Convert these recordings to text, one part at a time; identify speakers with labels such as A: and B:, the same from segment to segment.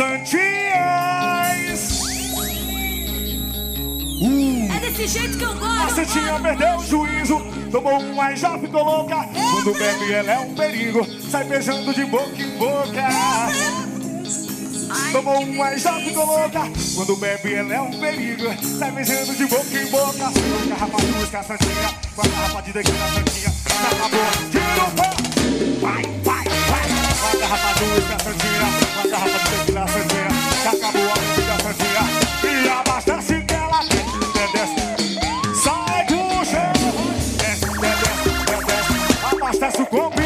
A: Santinhas.
B: É desse jeito que eu gosto.
A: A Santinha perdeu o juízo, tomou um, mas já ficou louca. Quando bebe ela é um perigo, sai beijando de boca em boca. Tomou um, mas já ficou louca. Quando bebe ela é um perigo, sai beijando de boca em boca. Uma garrafa de uísque, Santinha, com a garrafa de tequila, Santinha. Acabou, tira o pé. Vai, vai, vai. Uma garrafa de uísque, Santinha, com a garrafa de tequila, Santinha. Acabou a bebida, Santinha. E abastece que ela desce. Sai do chão. Desce, desce, desce. Abastece o copinho.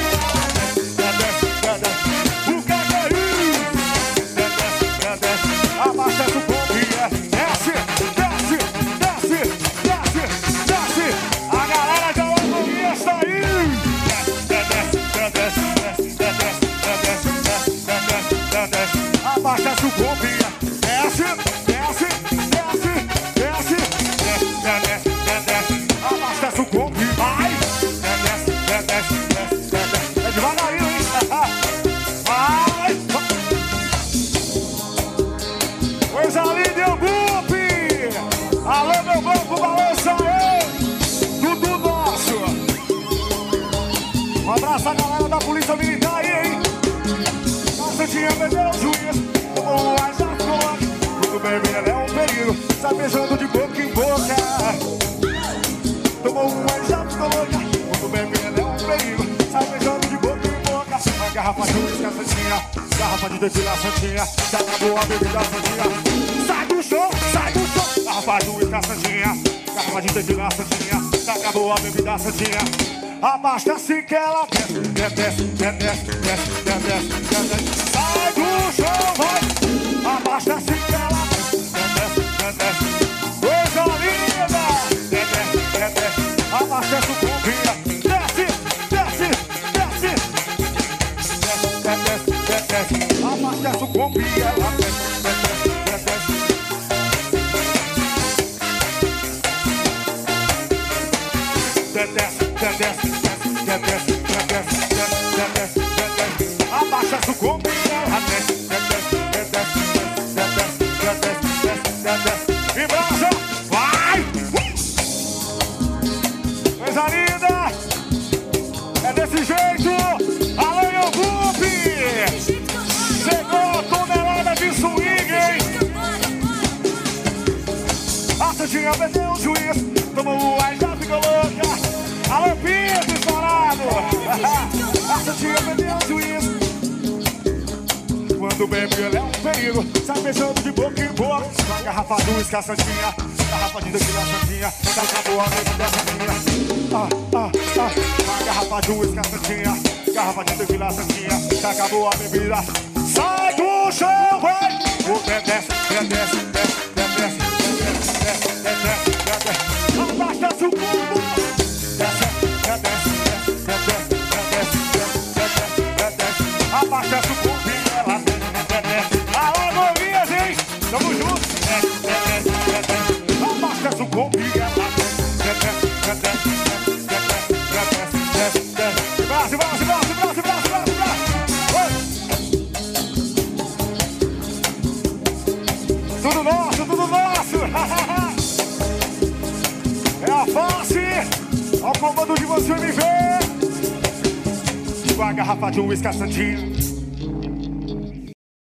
A: Abastece o copinho. Desce, desce, desce, desce, desce. A galera de Alagoinha está aí. Desce, desce, desce, desce, desce, desce. Abastece o copinho. Desce, desce, desce, desce, desce, desce. Abastece o copinho. Vai. Desce, desce, desce, desce. É devagarinho, hein? Vai. Coisa linda, eu bupe! Alô, meu banco, balança aí! Tudo nosso! Um abraço à galera da Polícia Militar aí, hein? A Santinha perdeu o juiz, tomou um ar já ficou. Tudo bem, ela é um perigo, sai beijando de boca em boca. Tomou um ar já ficou louca. Tudo bem, ela é um perigo, sai beijando de boca em boca. Uma garrafa de uísque, Santinha, garrafa de tequila, Santinha. Já acabou a bebida, Santinha. Sai do chão, sai do chão. Garrafa de uísque, Santinha, garrafa de tequila, Santinha. Já acabou a bebida, Santinha. Abastece que ela desce, desce, desce, desce, desce, desce. Sai do chão, vai. Abastece que ela desce, desce. Coisa linda. Desce, desce. Abastece o copinho. Desce, desce, desce. Desce, desce. Abastece o copinho. Ela desce, desce, desce. Desce, desce, desce, desce. Abaixa o combo e ela desce, desce, desce, desce. E brasa, vai! Coisa linda! É desse jeito! Alô, meu grupo! Chegou a tonelada de swing, hein? A Santinha perdeu o juiz, tomou o ar e já ficou louca. Alô, Pinto, estourado! A Santinha perdeu o juiz. Quando bebe, ela é um perigo, sai beijando de boca em boca. Uma garrafa de uísque, Santinha, garrafa de tequila, Santinha. Já acabou a bebida, Santinha. Uma garrafa de uísque, Santinha, garrafa de tequila, Santinha. Já acabou a bebida. Sai do chão, vai! Desce, desce, desce, desce, desce, desce. Abaixa o combo. Desce, desce, desce, desce, desce. Abaixa o combo. Alô, novinhas, hein? Tamo junto. Abaixa o combo. Braço, braço, braço, braço, braço, braço, braço. Tudo nosso, tudo nosso. É a face, ao comando de você me ver. Com a garrafa de uísque, Santinha.